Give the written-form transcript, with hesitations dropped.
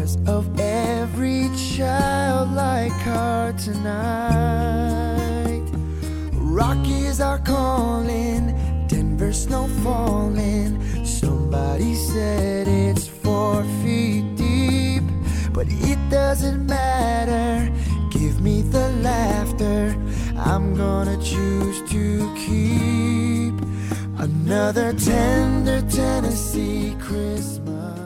prayers of every childlike heart tonight. Rockies are calling, Denver snow falling. Somebody said it's 4 feet deep, but it doesn't matter. Give me the laughter, I'm gonna choose to keep another tender Tennessee Christmas.